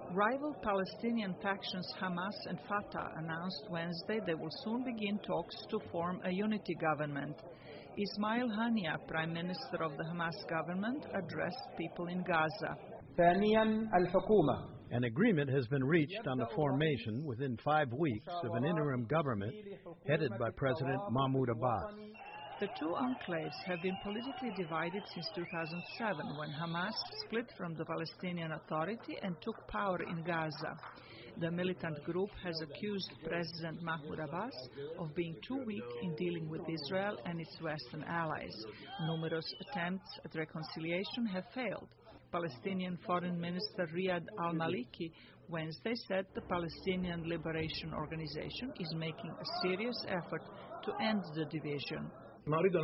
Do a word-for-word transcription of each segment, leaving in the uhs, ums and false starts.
Rival Palestinian factions Hamas and Fatah announced Wednesday they will soon begin talks to form a unity government. Ismail Haniyeh, Prime Minister of the Hamas government, addressed people in Gaza. An agreement has been reached on the formation within five weeks of an interim government headed by President Mahmoud Abbas. The two enclaves have been politically divided since two thousand seven, when Hamas split from the Palestinian Authority and took power in Gaza. The militant group has accused President Mahmoud Abbas of being too weak in dealing with Israel and its Western allies. Numerous attempts at reconciliation have failed. Palestinian Foreign Minister Riyad al-Maliki Wednesday said the Palestinian Liberation Organization is making a serious effort to end the division. What I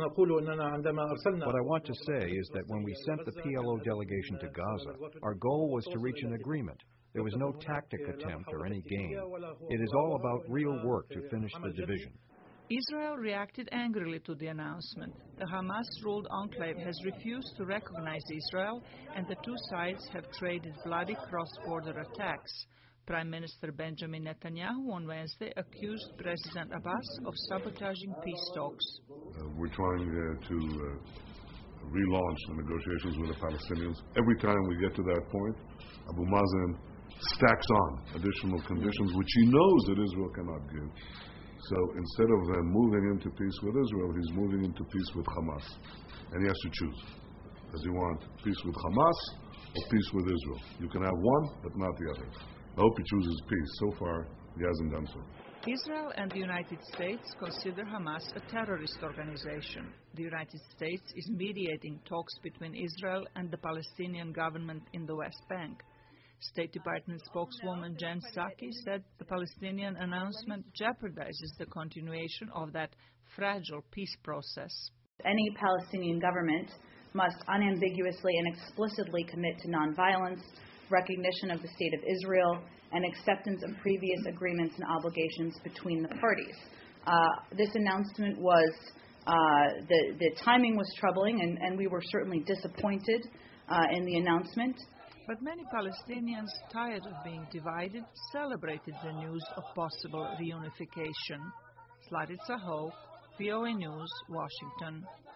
want to say is that when we sent the P L O delegation to Gaza, our goal was to reach an agreement. There was no tactic attempt or any game. It is all about real work to finish the division. Israel reacted angrily to the announcement. The Hamas-ruled enclave has refused to recognize Israel, and the two sides have traded bloody cross-border attacks. Prime Minister Benjamin Netanyahu on Wednesday accused President Abbas of sabotaging peace talks. Uh, we're trying uh, to uh, relaunch the negotiations with the Palestinians. Every time we get to that point, Abu Mazen stacks on additional conditions which he knows that Israel cannot give. So instead of then moving into peace with Israel, he's moving into peace with Hamas. And he has to choose. Does he want peace with Hamas or peace with Israel? You can have one, but not the other. I hope he chooses peace. So far, he hasn't done so. Israel and the United States consider Hamas a terrorist organization. The United States is mediating talks between Israel and the Palestinian government in the West Bank. State Department spokeswoman Jen Psaki said the Palestinian announcement jeopardizes the continuation of that fragile peace process. Any Palestinian government must unambiguously and explicitly commit to nonviolence, recognition of the State of Israel, and acceptance of previous agreements and obligations between the parties. Uh, this announcement was, uh, the, the timing was troubling, and, and we were certainly disappointed uh, in the announcement. But many Palestinians, tired of being divided, celebrated the news of possible reunification. Slavica Ho, V O A News, Washington.